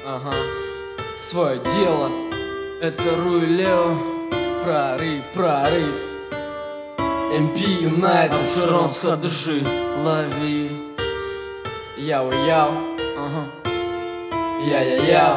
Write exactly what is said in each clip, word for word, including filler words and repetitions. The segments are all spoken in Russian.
Ага, свое дело. Это Руи Лео. Прорыв, прорыв. эм пи United. Абшерон с ха-дэ-жи. Лови. Яу-яу. Ага. Я-я-яу.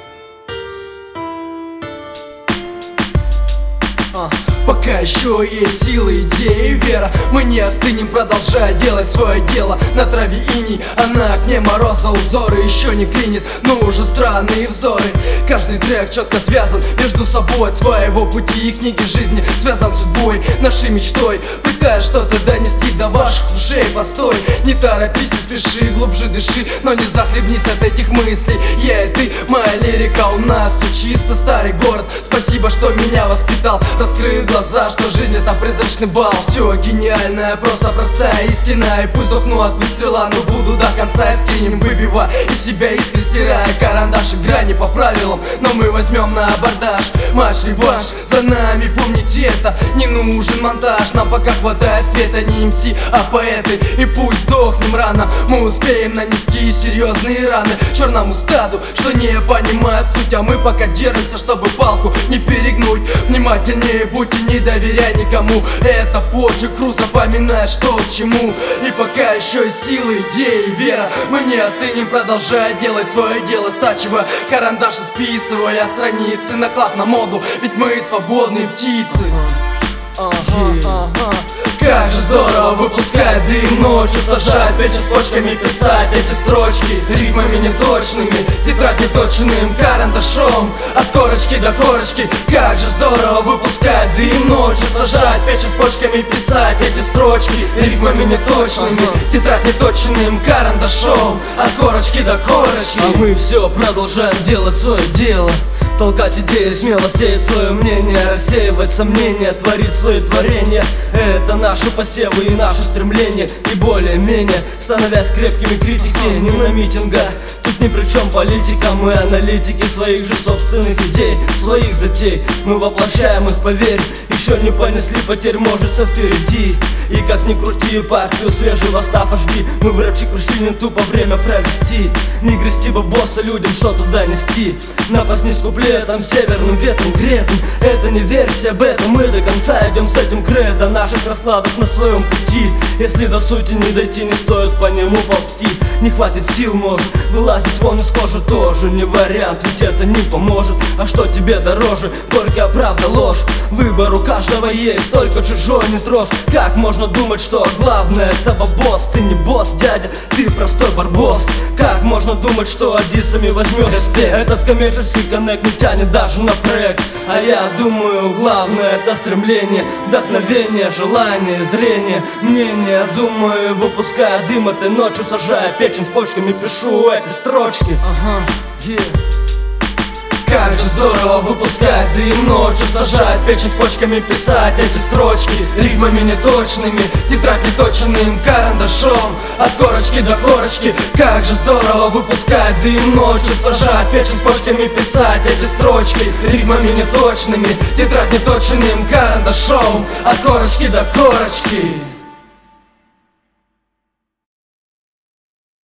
А. Пока еще есть силы, идеи, вера, мы не остынем, продолжая делать свое дело. На траве иней, а на окне мороза узоры еще не клинит, но уже странные взоры. Каждый трек четко связан между собой, от своего пути и книги жизни связан судьбой, нашей мечтой. Пытаясь что-то донести до ваших ушей, постой, не торопись, не спеши, глубже дыши, но не захлебнись от этих мыслей. Я и ты, моя лирика, у нас все чисто, старый город. Спасибо, что меня воспитал, раскрыл глаза, что жизнь это призрачный бал. Все гениальное, просто простая истина. И пусть дохну от выстрела, но буду до конца искренним, выбивая из себя искры, стирая карандаши, грани по правилам. Но мы возьмем на абордаж матч-реванш, за нами, помните это. Не нужен монтаж, нам пока хватает света. Не эм си, а поэты, и пусть сдохнем рано, мы успеем нанести серьезные раны черному стаду, что не понимает суть. А мы пока держимся, чтобы палку не перегнуть. Внимательнее будьте, не доверяй никому. Это позже Круз запоминает, что к чему. И пока еще есть силы, идеи, вера, мы не остынем, продолжая делать свое дело, стачивая карандаши, списывая страницы, наклав на моду, ведь мы свободные птицы. Ага, ага. Как же здорово выпускать дым ночью, сажать печь с почками, писать эти строчки рифмами неточными, тетрадь неточным карандашом, от корочки до корочки. Как же здорово выпускать дым ночью, сажать печь с почками, писать эти строчки рифмами неточными, тетрадь неточным карандашом, от корочки до корочки. А мы все продолжаем делать свое дело, толкать идеи, смело сеять свое мнение, рассеивать сомнения, творить свои творения. Это наши посевы и наши стремления. И более-менее становясь крепкими критики, не на митингах. Тут ни при чем политика, мы аналитики своих же собственных идей, своих затей. Мы воплощаем их, поверь, еще не понесли потерь, может все впереди. И как ни крути, партию свежего стафа жги. Мы в рэпчик пришли не тупо время провести, не грести бы босса людям что-то донести. Напаснись куплетом, северным ветром гретым. Это не версия бета, мы до конца идем с этим кредо наших раскладов на своем пути. Если до сути не дойти, не стоит по нему ползти. Не хватит сил, может, вылазить вон из кожи тоже не вариант, ведь это не поможет. А что тебе дороже, горькая правда, ложь? Выбор у каждого есть, только чужой не трожь. Как можно думать, что главное это босс? Ты не босс, дядя, ты простой барбос. Как можно думать, что аддисами возьмешь респект? Этот коммерческий коннект не тянет даже на проект. А я думаю, главное это стремление, вдохновение, желание, зрение, мнение. Думаю, выпуская дым этой ночью, сажая печень с почками, пишу эти строчки. Ага, yeah. Как же здорово выпускать дым ночью, сажать печень с почками, писать эти строчки рифмами неточными, тетрадь неточным карандашом, от корочки до корочки. Как же здорово выпускать дым ночью, сажать печень с почками, писать эти строчки рифмами неточными, тетрадь неточным карандашом, от корочки до корочки.